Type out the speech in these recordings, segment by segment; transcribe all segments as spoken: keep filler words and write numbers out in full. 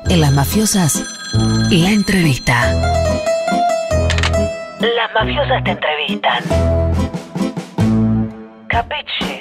En Las Mafiosas, la entrevista. Las mafiosas te entrevistan. Capiche.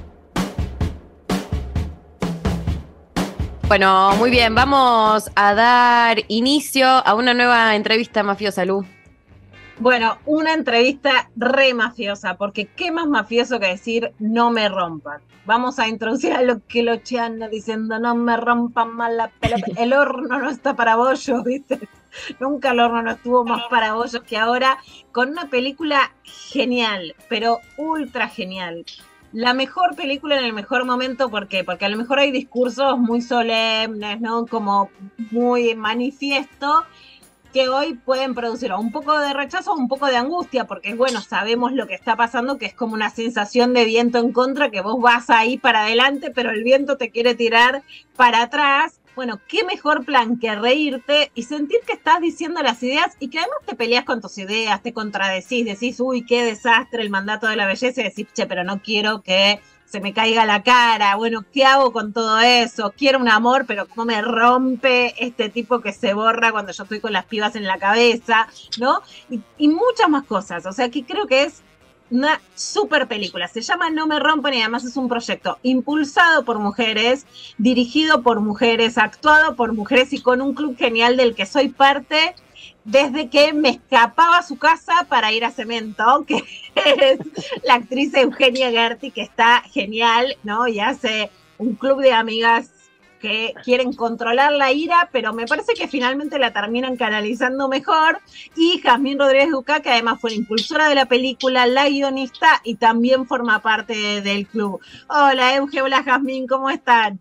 Bueno, muy bien, vamos a dar inicio a una nueva entrevista mafiosa, Lu. Bueno, una entrevista re mafiosa, porque qué más mafioso que decir no me rompan. Vamos a introducir a lo que lo anda diciendo no me rompan más la pelota. El horno no está para bollos, ¿viste? Nunca el horno no estuvo más para bollos que ahora, con una película genial, pero ultra genial. La mejor película en el mejor momento, ¿por qué? Porque a lo mejor hay discursos muy solemnes, ¿no? Como muy manifiesto, que hoy pueden producir un poco de rechazo o un poco de angustia, porque bueno, sabemos lo que está pasando, que es como una sensación de viento en contra, que vos vas ahí para adelante, pero el viento te quiere tirar para atrás. Bueno, qué mejor plan que reírte y sentir que estás diciendo las ideas y que además te peleas con tus ideas, te contradecís, decís, uy, qué desastre el mandato de la belleza, y decís, che, pero no quiero que se me caiga la cara, bueno, ¿qué hago con todo eso? Quiero un amor, pero cómo me rompe este tipo que se borra cuando yo estoy con las pibas en la cabeza, ¿no? Y, y muchas más cosas, o sea, que creo que es una super película, se llama No me rompen y además es un proyecto impulsado por mujeres, dirigido por mujeres, actuado por mujeres y con un club genial del que soy parte desde que me escapaba a su casa para ir a Cemento, que es la actriz Eugenia Gerti, que está genial, ¿no? Y hace un club de amigas que quieren controlar la ira, pero me parece que finalmente la terminan canalizando mejor. Y Jazmín Rodríguez Ducá, que además fue la impulsora de la película, la guionista, y también forma parte del club. Hola, Euge, hola, Jazmín, ¿cómo están?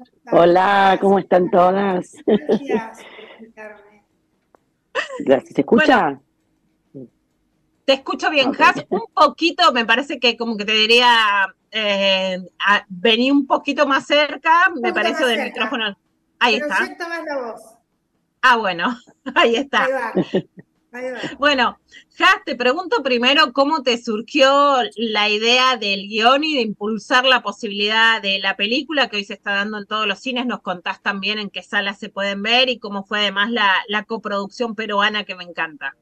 Hola, ¿cómo están todas? Gracias por invitarme. Gracias, ¿se escucha? Bueno, te escucho bien, okay. Jaz, un poquito, me parece que como que te diría, eh, a, vení un poquito más cerca, me parece, del cerca. Micrófono. Ahí Pero está. Proyecta más la voz. Ah, bueno, ahí está. Ahí va. Ahí va. Bueno, Jaz, te pregunto primero cómo te surgió la idea del guión y de impulsar la posibilidad de la película que hoy se está dando en todos los cines. Nos contás también en qué salas se pueden ver y cómo fue además la, la coproducción peruana, que me encanta.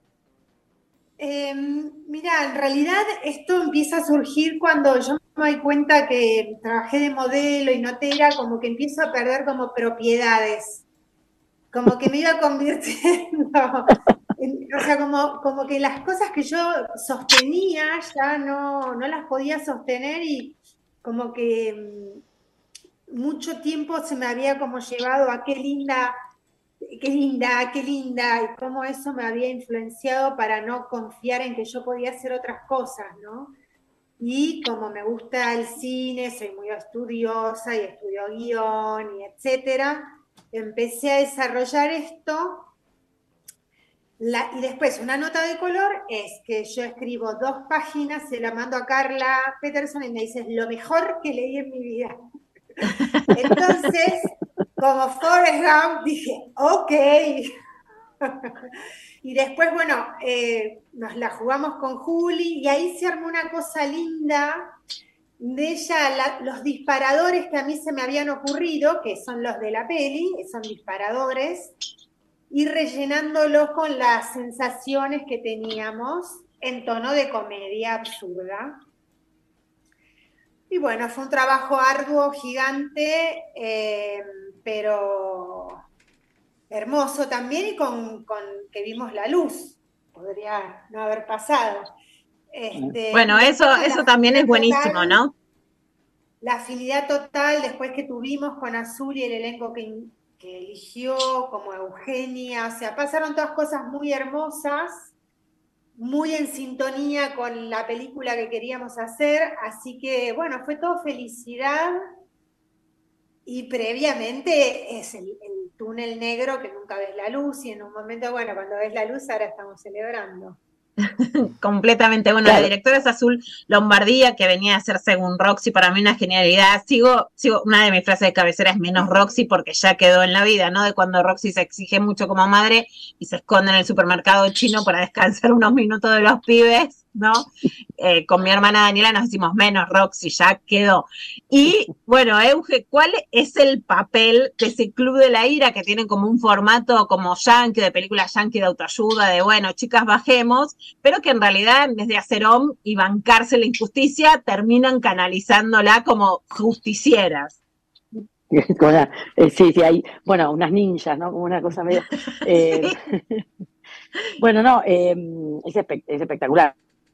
Eh, mira, en realidad esto empieza a surgir cuando yo me doy cuenta que trabajé de modelo y notera, como que empiezo a perder como propiedades, como que me iba convirtiendo... O sea, como, como que las cosas que yo sostenía ya no, no las podía sostener y como que mucho tiempo se me había como llevado a qué linda, qué linda, qué linda, y cómo eso me había influenciado para no confiar en que yo podía hacer otras cosas, ¿no? Y como me gusta el cine, soy muy estudiosa y estudio guión y etcétera, empecé a desarrollar esto. La, y después, una nota de color es que yo escribo dos páginas, se la mando a Carla Peterson y me dice, lo mejor que leí en mi vida. Entonces, como Forrest Gump, dije, ok. Y después, bueno, eh, nos la jugamos con Juli y ahí se armó una cosa linda de ella, la, los disparadores que a mí se me habían ocurrido, que son los de la peli, son disparadores, y rellenándolos con las sensaciones que teníamos en tono de comedia absurda. Y bueno, fue un trabajo arduo, gigante, eh, pero hermoso también y con, con que vimos la luz. Podría no haber pasado. Este, bueno, eso, eso también es buenísimo, total, ¿no? La afinidad total después que tuvimos con Azul y el elenco que... que eligió, como Eugenia, o sea, pasaron todas cosas muy hermosas, muy en sintonía con la película que queríamos hacer, así que, bueno, fue todo felicidad, y previamente es el, el túnel negro que nunca ves la luz, y en un momento, bueno, cuando ves la luz, ahora estamos celebrando. Completamente, bueno, claro. La directora es Azul Lombardía, que venía a ser según Roxy, para mí una genialidad. Sigo, sigo, una de mis frases de cabecera es menos Roxy, porque ya quedó en la vida, ¿no? De cuando Roxy se exige mucho como madre y se esconde en el supermercado chino para descansar unos minutos de los pibes. ¿no? Eh, con mi hermana Daniela nos decimos menos Roxy, ya quedó. Y bueno, Euge, ¿cuál es el papel de ese Club de la Ira que tienen como un formato como yankee, de película yankee de autoayuda, de bueno, chicas, bajemos, pero que en realidad en vez de hacer om y bancarse la injusticia, terminan canalizándola como justicieras? Una- eh, sí, sí, hay, bueno, unas ninjas, ¿no? Como una cosa medio. eh, Sí. bueno, no, eh, es, espe- es espectacular.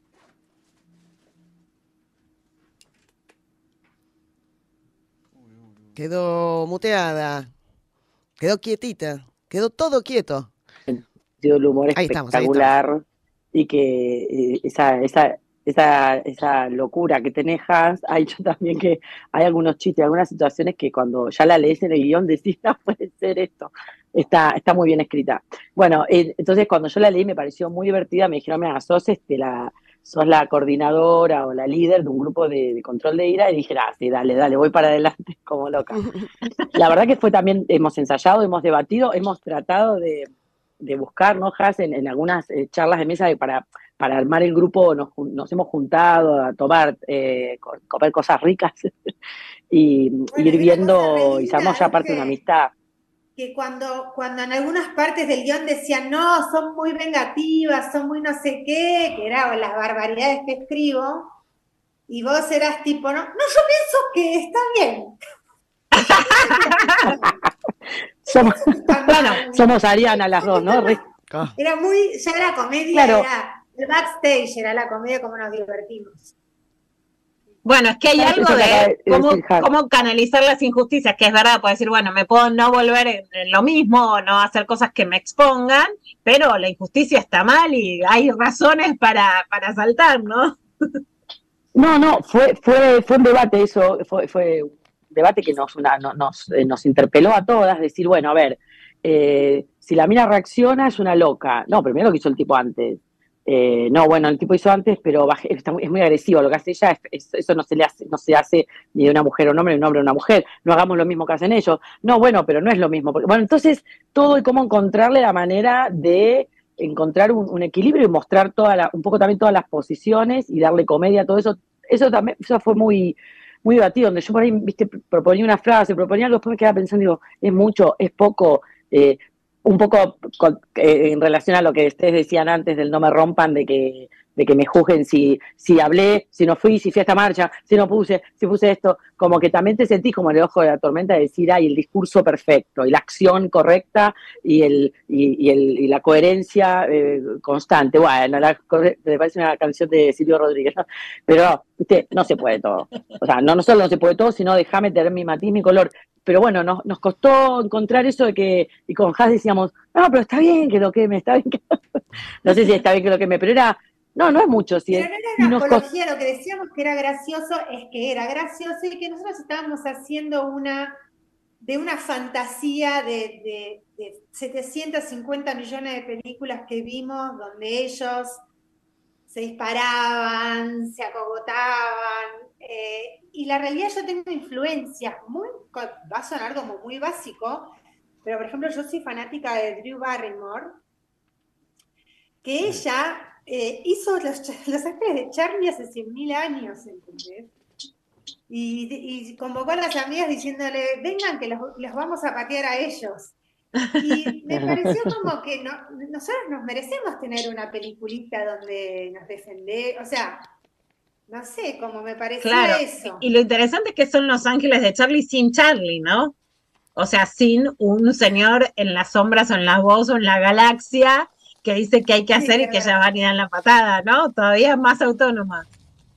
Quedó muteada, quedó quietita, quedó todo quieto. El humor Ahí estamos, ahí estamos. espectacular y que eh, esa, esa, esa, esa locura que tenés, Hans, ha hecho también que hay algunos chistes, algunas situaciones que cuando ya la lees en el guión decís, no puede ser esto. Está, está muy bien escrita. Bueno, eh, entonces cuando yo la leí me pareció muy divertida, me dijeron, mira, sos, este, la, sos la coordinadora o la líder de un grupo de, de control de ira, y dije, ah, sí, dale, dale, voy para adelante como loca. La verdad que fue también, hemos ensayado, hemos debatido, hemos tratado de, de buscar, ¿no, Has? En, en algunas eh, charlas de mesa de para, para armar el grupo nos, nos hemos juntado a tomar, eh, co- comer cosas ricas y Bueno, ir y una cosa re viendo, y se linda armó ya es aparte una que, amistad. que cuando, cuando en algunas partes del guión decían, no, son muy vengativas, son muy no sé qué, que eran las barbaridades que escribo, y vos eras tipo, no, no, yo pienso que está bien. Somos, Eso no está Bueno, mal. somos Ariana las dos, ¿no? Re- Ah, Era muy, ya era comedia, Claro, era el backstage, era la comedia como nos divertimos. bueno, es que hay eso algo que acaba de de cómo, decir Has. cómo canalizar las injusticias, que es verdad, puedo decir, bueno, me puedo no volver en, en lo mismo o no hacer cosas que me expongan, pero la injusticia está mal y hay razones para, para saltar, ¿no? No, no, fue, fue, fue un debate eso, fue, fue un debate que nos, una, no- nos, eh, nos interpeló a todas, decir, bueno, a ver, eh, si la mina reacciona es una loca. No, primero lo que hizo el tipo antes. Eh, no, bueno, el tipo hizo antes, pero baje- está muy- es muy agresivo. Lo que hace ella, es, es- eso no se le hace, no se hace ni de una mujer a un hombre, ni de un hombre a una mujer. No hagamos lo mismo que hacen ellos. No, bueno, pero no es lo mismo. Porque, bueno, entonces todo y cómo encontrarle la manera de encontrar un, un equilibrio y mostrar toda la, un poco también todas las posiciones y darle comedia a todo eso. Eso también, eso fue muy, muy divertido, donde yo por ahí, viste, proponía una frase, proponía algo, después me quedaba pensando, digo, es mucho, es poco, eh, un poco con- eh, en relación a lo que ustedes decían antes del no me rompan, de que, de que me juzguen si, si hablé, si no fui, si fui a esta marcha, si no puse, si puse esto, como que también te sentís como en el ojo de la tormenta de decir, ay, el discurso perfecto, y la acción correcta, y el, y, y el, y la coherencia eh, constante. Bueno, la, me parece una canción de Silvio Rodríguez, ¿no? Pero, viste, no se puede todo. O sea, no, no solo no se puede todo, sino déjame tener mi matiz, mi color. Pero bueno, nos, nos costó encontrar eso de que, y con Has decíamos, no, pero está bien que lo queme, está bien que... No sé si está bien que lo queme, pero era, no, no es mucho. Si Pero es, no era y una nos costó, apología, lo que decíamos que era gracioso es que era gracioso y que nosotros estábamos haciendo una de una fantasía de, de, de setecientos cincuenta millones de películas que vimos donde ellos se disparaban, se acogotaban, eh, y la realidad yo tengo influencias muy, va a sonar como muy básico, pero por ejemplo yo soy fanática de Drew Barrymore, que ella eh, hizo los, los Ángeles de Charlie hace cien mil años, ¿entendés? Y, y convocó a las amigas diciéndole, vengan que los, los vamos a patear a ellos. Y me pareció como que no, nosotros nos merecemos tener una peliculita donde nos defendemos, o sea, no sé, como me pareció Claro, eso. y lo interesante es que son Los Ángeles de Charlie sin Charlie, ¿no? O sea, sin un señor en las sombras o en la voz o en la galaxia que dice qué hay que hacer Sí, y que ellas van y dan la patada, ¿no? Todavía más autónoma.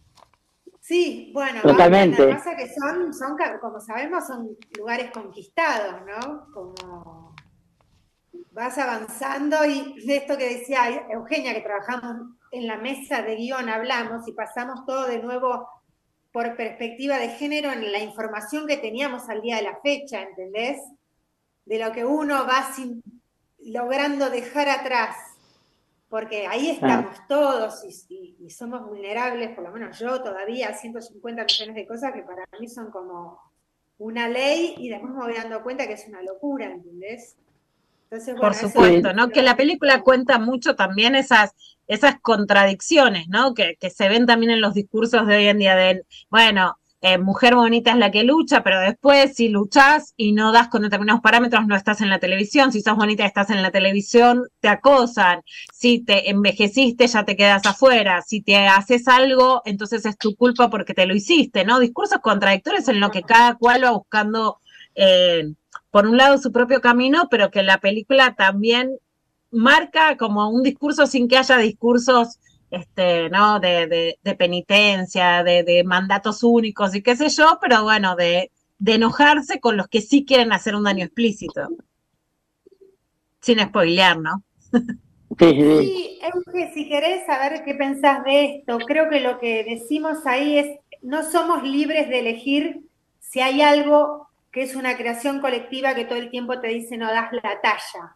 sí, bueno, totalmente. lo que pasa que son, son, como sabemos, son lugares conquistados, ¿no? Como vas avanzando y de esto que decía Eugenia, que trabajamos en la mesa de guión, hablamos y pasamos todo de nuevo por perspectiva de género en la información que teníamos al día de la fecha, ¿entendés? De lo que uno va sin, logrando dejar atrás, porque ahí estamos ah. todos y, y, y somos vulnerables, por lo menos yo todavía, a ciento cincuenta millones de cosas que para mí son como una ley y después me voy dando cuenta que es una locura, ¿entendés? Entonces, bueno, Por eso- supuesto, ¿no? Que la película cuenta mucho también esas, esas contradicciones, ¿no? Que, que se ven también en los discursos de hoy en día de, bueno, eh, mujer bonita es la que lucha, pero después si luchás y no das con determinados parámetros, no estás en la televisión. Si sos bonita y estás en la televisión, te acosan. Si te envejeciste, ya te quedas afuera. Si te haces algo, entonces es tu culpa porque te lo hiciste, ¿no? Discursos contradictorios en lo que cada cual va buscando, eh, por un lado, su propio camino, pero que la película también marca como un discurso sin que haya discursos, este, ¿no? De, de, de penitencia, de, de mandatos únicos y qué sé yo, pero bueno, de, de enojarse con los que sí quieren hacer un daño explícito. Sin spoilear, ¿no? Sí, sí. Sí, Euge, si querés saber qué pensás de esto, creo que lo que decimos ahí es, no somos libres de elegir si hay algo que es una creación colectiva que todo el tiempo te dice no das la talla.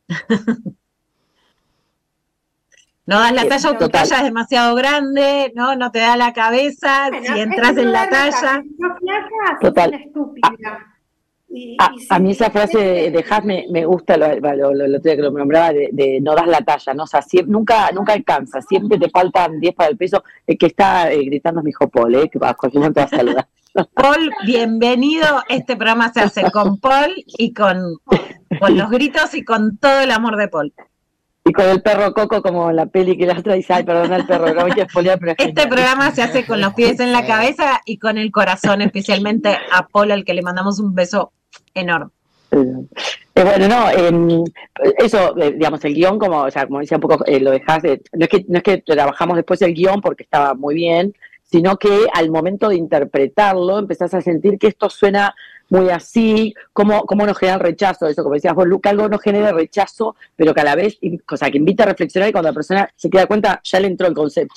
No das la Eh, talla o tu total. talla es demasiado grande, ¿no? No te da la cabeza, Bueno, si es entras no en la dar talla. Si sos flaca, sos Total. una estúpida. Y, A, y si a mí esa frase de, de ese- Haas me, me gusta, lo, lo, lo, lo que lo nombraba, de, de no das la talla, ¿no? O sea, siempre, nunca, nunca alcanza, siempre te faltan diez para el peso. El que está eh, gritando es mi hijo Paul, ¿eh? Que a cualquier momento va a saludar. Paul, bienvenido. Este programa se hace con Paul y con, con los gritos y con todo el amor de Paul. Y con el perro Coco, como en la peli que la otra dice, ay, perdona el perro, no me quiero spoilear, pero es Este genial. programa se hace con los pies en la Sí. cabeza y con el corazón, especialmente a Paul, al que le mandamos un beso enorme. Eh, bueno, no, eh, eso, eh, digamos, el guión, como, o sea, como decía un poco, eh, lo dejás, de, no, es que, no es que trabajamos después el guión porque estaba muy bien, sino que al momento de interpretarlo empezás a sentir que esto suena muy así, cómo, cómo nos genera rechazo, eso, como decías vos, Luca, algo nos genera rechazo, pero que a la vez, o sea, que invita a reflexionar y cuando la persona se queda cuenta, ya le entró el concepto.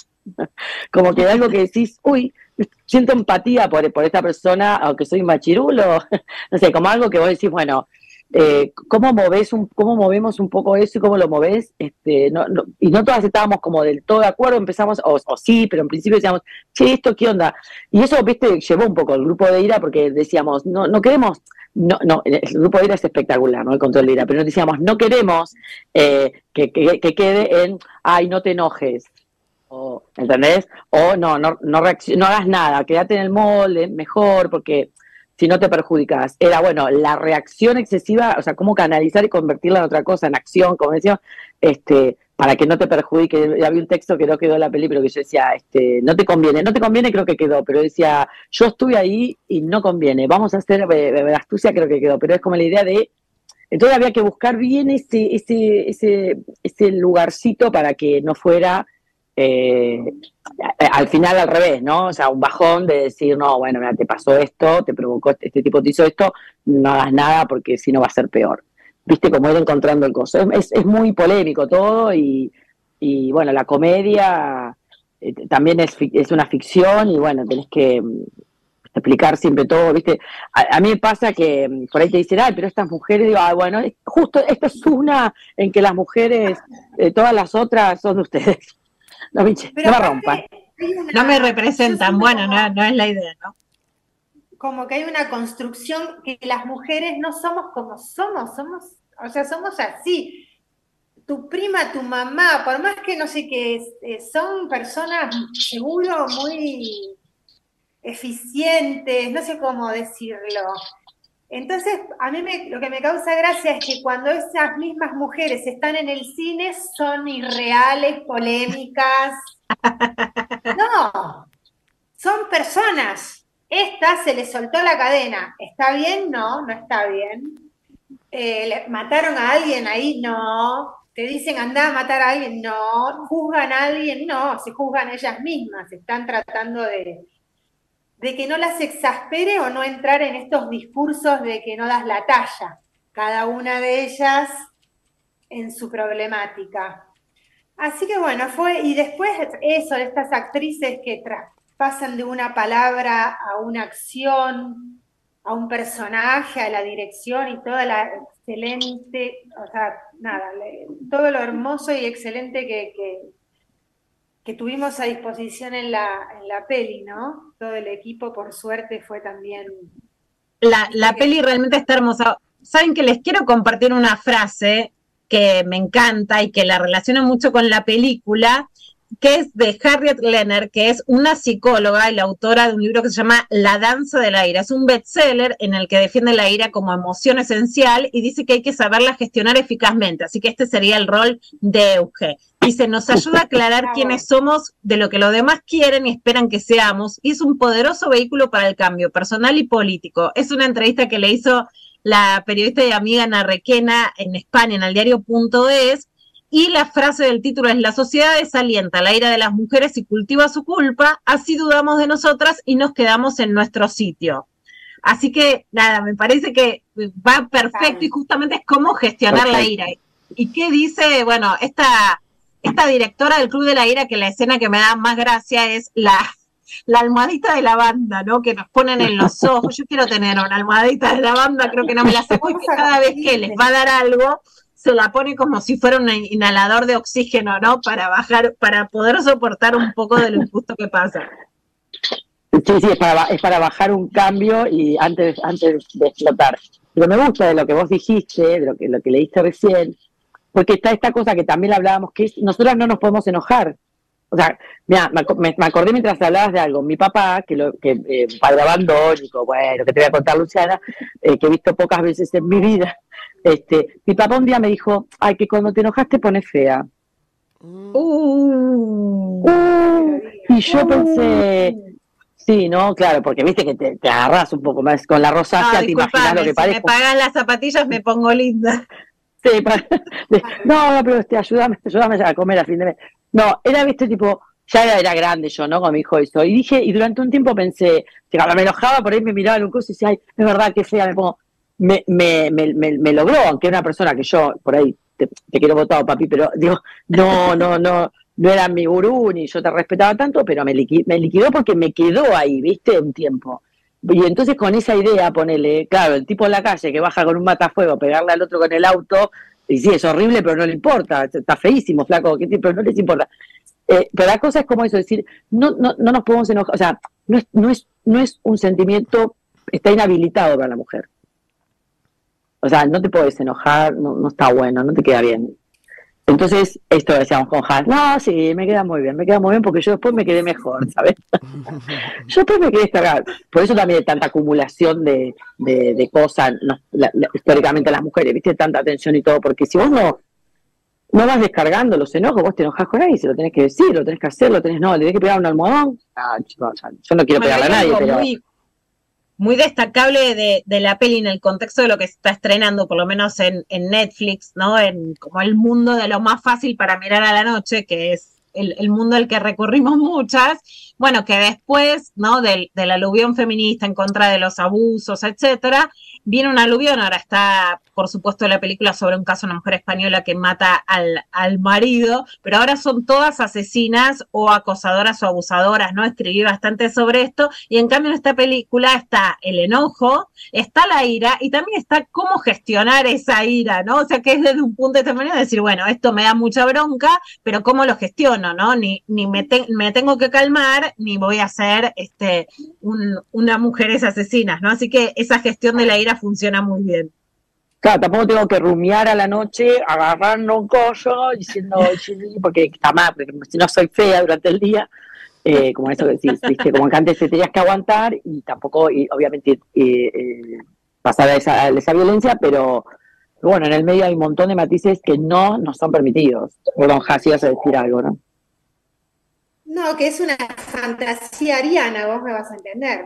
Como que algo que decís, uy, siento empatía por, por esta persona, aunque soy machirulo, no sé, como algo que vos decís, bueno, eh, ¿cómo movés un, cómo movemos un poco eso y cómo lo movés? Este, no, no, y no todas estábamos como del todo de acuerdo, empezamos, o, o sí, pero en principio decíamos, che, ¿esto qué onda? Y eso, viste, llevó un poco el grupo de IRA porque decíamos, no, no queremos, no, no, el grupo de IRA es espectacular, ¿no? El control de IRA, pero nos decíamos, no queremos eh, que, que, que quede en, ay, no te enojes. O, ¿entendés? O no, no, no, reacc- no hagas nada, quédate en el molde, mejor, porque si no te perjudicas. Era, bueno, la reacción excesiva, o sea, cómo canalizar y convertirla en otra cosa, en acción, como decía, este, para que no te perjudique. Había un texto que no quedó en la peli, pero que yo decía, este, no te conviene, no te conviene, creo que quedó, pero decía, yo estuve ahí y no conviene, vamos a hacer, eh, eh, astucia creo que quedó, pero es como la idea de, entonces había que buscar bien ese, ese, ese, ese lugarcito para que no fuera... Eh, al final al revés, ¿no? O sea, un bajón de decir, no, bueno, mira, te pasó esto, te provocó, este, este tipo te hizo esto, no hagas nada porque si no va a ser peor. Viste cómo ir encontrando el coso. Es, es muy polémico todo y, y bueno, la comedia eh, también es, es una ficción y bueno, tenés que mm, explicar siempre todo, ¿viste? A, a mí me pasa que mm, por ahí te dicen, ay, pero estas mujeres, digo, ah, bueno, es- justo esta es una en que las mujeres, eh, todas las otras son de ustedes. No, Miche, Pero no me aparte, rompan. hay una- No me yo representan, siento bueno, como- no, no es la idea, ¿no? como que hay una construcción que las mujeres no somos como somos, somos, o sea, somos así. Tu prima, tu mamá, por más que no sé qué, eh, son personas seguro muy eficientes, no sé cómo decirlo. Entonces, a mí me, lo que me causa gracia es que cuando esas mismas mujeres están en el cine son irreales, polémicas. No, son personas. Esta se le soltó la cadena. ¿Está bien? No, no está bien. Eh, ¿le- ¿Mataron a alguien ahí? No. ¿Te dicen andá a matar a alguien? No. ¿Juzgan a alguien? No, se juzgan ellas mismas. Están tratando de, de que no las exaspere o no entrar en estos discursos de que no das la talla. Cada una de ellas en su problemática. Así que bueno, fue, y después eso, de estas actrices que traspasan de una palabra a una acción, a un personaje, a la dirección y toda la excelente, o sea, nada, le- todo lo hermoso y excelente que, que, que tuvimos a disposición en la, en la peli, ¿no? Todo el equipo, por suerte, fue también... La, la peli realmente está hermosa. saben que les quiero compartir una frase que me encanta y que la relaciona mucho con la película, que es de Harriet Lenner, que es una psicóloga y la autora de un libro que se llama La danza de la ira. Es un bestseller en el que defiende la ira como emoción esencial y dice que hay que saberla gestionar eficazmente. Así que este sería el rol de Euge. Dice, nos ayuda a aclarar quiénes somos de lo que los demás quieren y esperan que seamos, y es un poderoso vehículo para el cambio personal y político. Es una entrevista que le hizo la periodista y amiga Ana Requena en España, en el diario punto es, y la frase del título es: la sociedad desalienta la ira de las mujeres y cultiva su culpa, así dudamos de nosotras y nos quedamos en nuestro sitio. Así que, nada, me parece que va perfecto y justamente es cómo gestionar okay. la ira. ¿Y qué dice, bueno, esta, esta directora del Club de la Ira, que la escena que me da más gracia es la, la almohadita de lavanda, ¿no? Que nos ponen en los ojos. Yo quiero tener una almohadita de lavanda, creo que no me la saco, que cada vez que les va a dar algo se la pone como si fuera un inhalador de oxígeno, ¿no? Para bajar, para poder soportar un poco de lo injusto que pasa. Sí, sí, es para, es para bajar un cambio y antes, antes de explotar. Pero me gusta de lo que vos dijiste, de lo que, lo que leíste recién, porque está esta cosa que también hablábamos, que es, nosotras no nos podemos enojar. O sea, mira, me, me acordé mientras hablabas de algo. Mi papá, que, lo, que eh, padre abandónico, bueno, que te voy a contar, Luciana, eh, que he visto pocas veces en mi vida. Este, mi papá un día me dijo, ay, que cuando te enojas te pones fea. Uh, uh, y yo uh, pensé, sí, ¿no? Claro, porque viste que te, te agarras un poco más con la rosácea, no, te imaginas lo que si parece. Si me pagas las zapatillas me pongo linda. Sí, para, no, no, pero este, ayúdame, ayúdame a comer a fin de mes. No, era, viste, tipo, ya era, era grande yo, ¿no? Con mi hijo eso. Y dije, y durante un tiempo pensé, que cuando me enojaba, por ahí me miraba en un coso y decía, ay, es verdad, qué fea, me pongo. Me, me, me, me, me logró, aunque era una persona que yo, por ahí, te, te quiero votar, papi, pero digo, no, no, no, no era mi gurú, ni yo te respetaba tanto, pero me, liqui, me liquidó porque me quedó ahí, viste, un tiempo. Y entonces con esa idea, ponele, claro, el tipo en la calle que baja con un matafuego, pegarle al otro con el auto, y sí, es horrible, pero no le importa, está feísimo, flaco, ¿qué tipo? Pero no les importa. Eh, pero la cosa es como eso, decir, no, no, no nos podemos enojar, o sea, no es, no es, no es un sentimiento, está inhabilitado para la mujer. O sea, no te puedes enojar, no, no está bueno, no te queda bien. Entonces, esto decíamos con Hans, no, sí, me queda muy bien, me queda muy bien porque yo después me quedé mejor, ¿sabes? Yo después me quedé estagado. Por eso también hay tanta acumulación de, de, de cosas, no, la, la, históricamente las mujeres, ¿viste? Tanta atención y todo, porque si vos no, no vas descargando los enojos, vos te enojás con alguien, se lo tenés que decir, lo tenés que hacer, lo tenés, no, le tenés que pegar un almohadón. Ah, chicos, yo no quiero pegarle a nadie, pero... Muy... muy destacable de, de la peli en el contexto de lo que se está estrenando, por lo menos en, en Netflix, ¿no? En como el mundo de lo más fácil para mirar a la noche, que es el, el mundo al que recurrimos muchas, bueno, que después, ¿no? Del, del aluvión feminista en contra de los abusos, etcétera, viene un aluvión, ahora está, por supuesto, la película sobre un caso de una mujer española que mata al, al marido, pero ahora son todas asesinas o acosadoras o abusadoras, ¿no? Escribí bastante sobre esto, y en cambio en esta película está el enojo, está la ira, y también está cómo gestionar esa ira, ¿no? O sea, que es desde un punto de determinado de decir, bueno, esto me da mucha bronca, pero ¿cómo lo gestiono, no? Ni, ni me, te, me tengo que calmar, ni voy a ser este, un, una mujeres asesinas, ¿no? Así que esa gestión de la ira funciona muy bien. Claro, tampoco tengo que rumiar a la noche, agarrando un collo, diciendo, porque está mal, porque si no soy fea durante el día, eh, como eso que decís, ¿viste? Como que antes te tenías que aguantar y tampoco, y obviamente, eh, eh, pasar a esa, a esa violencia, pero bueno, en el medio hay un montón de matices que no nos son permitidos. Perdón, Jasi, ibas a decir algo, ¿no? No, que es una fantasía ariana, vos me vas a entender.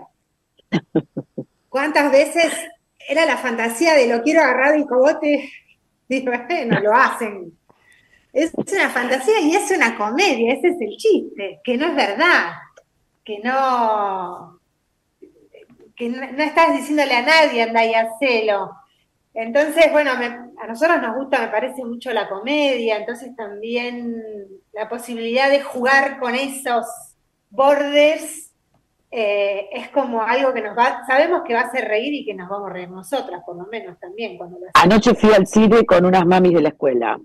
¿Cuántas veces era la fantasía de lo quiero agarrar el cogote? Y bueno, lo hacen. Es una fantasía y es una comedia, ese es el chiste, que no es verdad, que no, que no, no estás diciéndole a nadie anda y hacelo. Entonces, bueno, me, a nosotros nos gusta, me parece mucho la comedia, entonces también la posibilidad de jugar con esos bordes eh, es como algo que nos va, sabemos que va a hacer reír y que nos vamos a reír nosotras, por lo menos también. Cuando lo Anoche fui al cine con unas mamis de la escuela.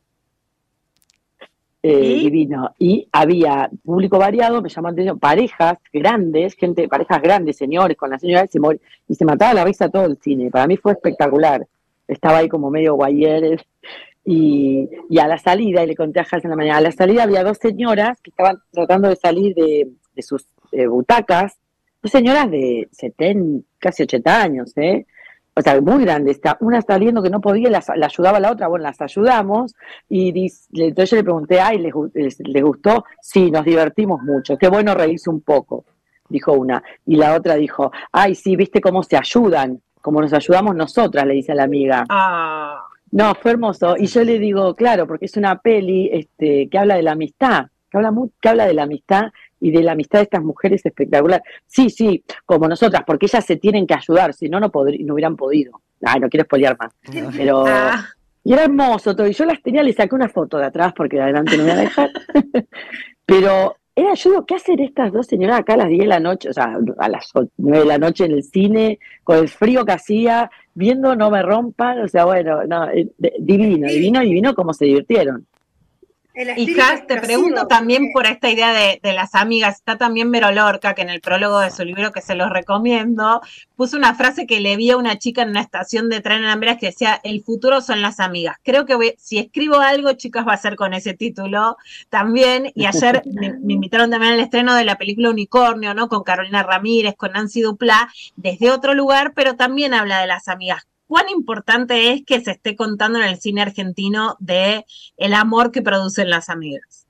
Eh, ¿Sí? Divino. Y había público variado, me llamó la atención, parejas grandes, gente, parejas grandes, señores, con la señora y se, y se mataba la risa todo el cine. Para mí fue espectacular. estaba ahí como medio guayer, y, y a la salida, y le conté a Has en la mañana, a la salida había dos señoras que estaban tratando de salir de, de sus eh, butacas, dos señoras de setenta, casi ochenta años, ¿eh? O sea, muy grande, está una saliendo que no podía, la, la ayudaba a la otra, bueno, las ayudamos, y dice, entonces yo le pregunté, ay, ¿les, les, ¿les gustó? Sí, nos divertimos mucho, qué bueno reírse un poco, dijo una, y la otra dijo, ay, sí, ¿viste cómo se ayudan? Como nos ayudamos nosotras, le dice a la amiga. Ah. No, fue hermoso, y yo le digo, claro, porque es una peli este, que habla de la amistad, que habla, muy, que habla de la amistad, y de la amistad de estas mujeres espectacular. Sí, sí, como nosotras, porque ellas se tienen que ayudar, si no, no, podr- no hubieran podido. Ay, no quiero spoilear más. Pero, Ah. y era hermoso todo, y yo las tenía, le saqué una foto de atrás, porque de adelante no me voy a dejar. Pero era, yo digo, ¿qué hacen estas dos señoras acá a las diez de la noche, o sea, a las nueve de la noche en el cine, con el frío que hacía, viendo No Me Rompan? O sea, bueno, no, eh, divino, divino, divino cómo se divirtieron. El Y espíritu Has, te explosivo, pregunto también porque- por esta idea de, de las amigas. Está también Vero Lorca, que en el prólogo de su libro, que se los recomiendo, puso una frase que le vi a una chica en una estación de tren en Amberes que decía, el futuro son las amigas. Creo que voy, si escribo algo, chicas, va a ser con ese título también. Y ayer me, me invitaron también al estreno de la película Unicornio, ¿no? Con Carolina Ramírez, con Nancy Duplá, desde otro lugar, pero también habla de las amigas. ¿Cuán importante es que se esté contando en el cine argentino de el amor que producen las amigas?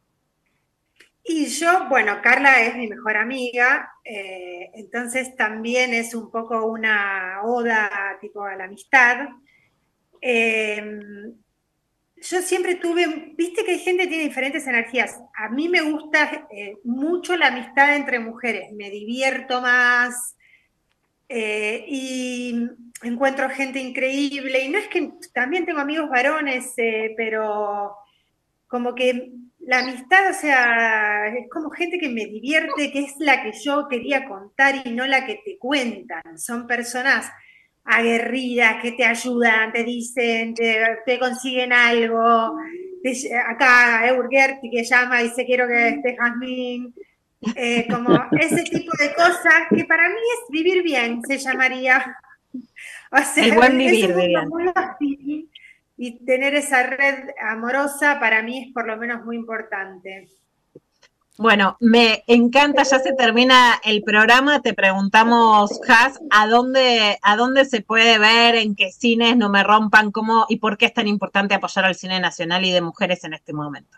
Y yo, bueno, Carla es mi mejor amiga, eh, entonces también es un poco una oda tipo a la amistad. Eh, yo siempre tuve, viste que hay gente que tiene diferentes energías. A mí me gusta eh, mucho la amistad entre mujeres, me divierto más eh, y encuentro gente increíble. Y no es que también tengo amigos varones, eh, pero como que la amistad, o sea, es como gente que me divierte, que es la que yo quería contar y no la que te cuentan. Son personas aguerridas que te ayudan, te dicen, te, te consiguen algo. Te, acá Eurgerti que llama y dice quiero que esté Jazmín. Eh, como ese tipo de cosas que para mí es vivir bien, se llamaría. O sea, El buen es vivir, un mundo dirían. muy hostil. Y tener esa red amorosa para mí es por lo menos muy importante. Bueno, me encanta, ya se termina el programa, te preguntamos, Has, ¿a dónde, a dónde se puede ver, en qué cines, No Me Rompan, cómo y por qué es tan importante apoyar al cine nacional y de mujeres en este momento?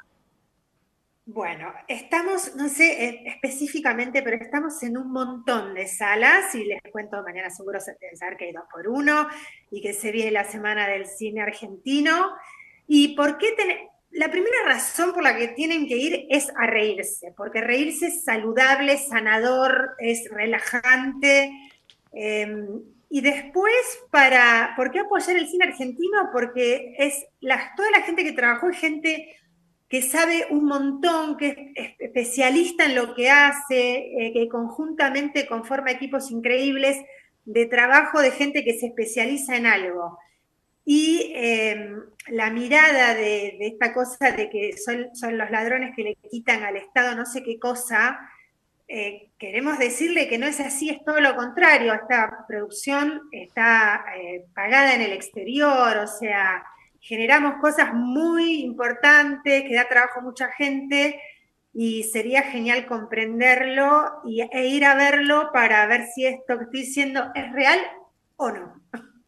Bueno, estamos, no sé eh, específicamente, pero estamos en un montón de salas y les cuento, mañana seguro se deben saber que hay dos por uno y que se viene la Semana del Cine Argentino. ¿Y por qué tener? La primera razón por la que tienen que ir es a reírse, porque reírse es saludable, sanador, es relajante. Eh, y después, para, ¿por qué apoyar el cine argentino? Porque es la, toda la gente que trabajó es gente que sabe un montón, que es especialista en lo que hace, eh, que conjuntamente conforma equipos increíbles de trabajo de gente que se especializa en algo. Y eh, la mirada de, de esta cosa de que son, son los ladrones que le quitan al Estado no sé qué cosa, eh, queremos decirle que no es así, es todo lo contrario. Esta producción está eh, pagada en el exterior, o sea, generamos cosas muy importantes, que da trabajo a mucha gente, y sería genial comprenderlo y, e ir a verlo para ver si esto que estoy diciendo es real o no.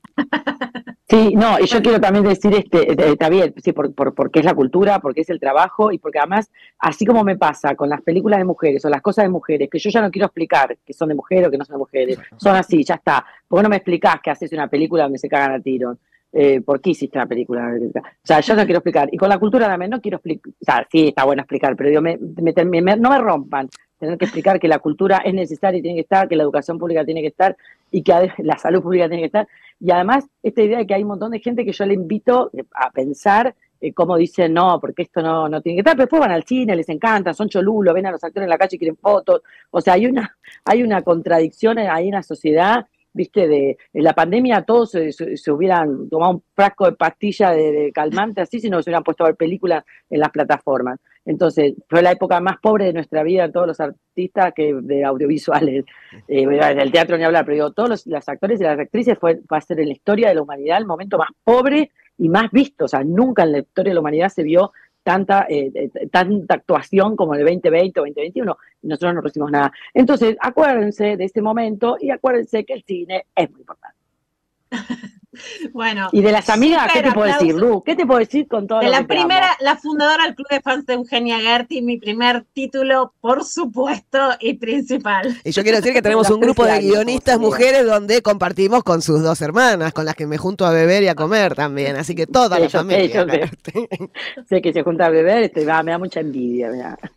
Sí, no, y yo quiero también decir, este, eh, está bien, sí, por, por, porque es la cultura, porque es el trabajo y porque además, así como me pasa con las películas de mujeres o las cosas de mujeres, que yo ya no quiero explicar que son de mujeres o que no son de mujeres, son así, ya está. ¿Por qué no me explicás que haces una película donde se cagan a tiro? Eh, ¿Por qué hiciste la película? O sea, yo no quiero explicar. Y con la cultura también no quiero explicar, o sea, sí, está bueno explicar, pero digo, me, me, me, no me rompan tener que explicar que la cultura es necesaria y tiene que estar, que la educación pública tiene que estar y que la salud pública tiene que estar. Y además, esta idea de que hay un montón de gente que yo le invito a pensar eh, cómo dicen, no, porque esto no, no tiene que estar, pero después van al cine, les encanta, son cholulos, ven a los actores en la calle y quieren fotos. O sea, hay una, hay una contradicción ahí en la sociedad viste, de en la pandemia todos se, se, se hubieran tomado un frasco de pastilla de, de calmante así, si no se hubieran puesto a ver películas en las plataformas. Entonces, fue la época más pobre de nuestra vida, todos los artistas que de audiovisuales, eh, del teatro ni hablar, pero digo, todos los, los actores y las actrices fue, va a ser en la historia de la humanidad el momento más pobre y más visto. O sea, nunca en la historia de la humanidad se vio tanta eh, tanta actuación como en el veinte veinte o veinte veintiuno, y nosotros no recibimos nada. Entonces, acuérdense de ese momento y acuérdense que el cine es muy importante. Bueno, y de las amigas, ¿qué te puedo decir, Lu? ¿Qué te puedo decir con todo de lo la que te primera, amo? la fundadora del Club de Fans de Eugenia Gerti, mi primer título, por supuesto, y principal. Y yo quiero decir que tenemos un grupo de guionistas mujeres donde compartimos con sus dos hermanas, con las que me junto a beber y a comer también, así que toda Sí, la yo familia. sé, yo sé. Sé que se junta a beber, estoy, va, me da mucha envidia. Me da.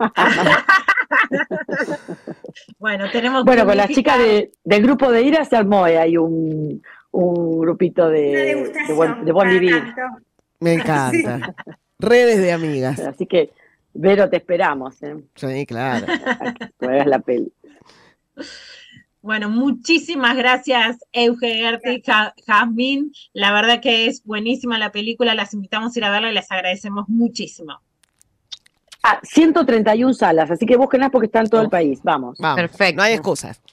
Bueno, tenemos Bueno, que con las unificar- chicas de, del grupo de Ira se armó eh, hay un, un grupito Una de, de, degustación buen, de buen cada vivir. tanto. Me encanta. Redes de amigas. Así que, Vero, te esperamos, ¿eh? Sí, claro. A que tú hagas la peli. Bueno, muchísimas gracias, Euge Gerti, Ja- Jazmín. La verdad que es buenísima la película, las invitamos a ir a verla y les agradecemos muchísimo. Ah, ciento treinta y una salas, así que búsquenlas porque están en todo el país. Vamos. Vamos. Perfecto. No hay excusas.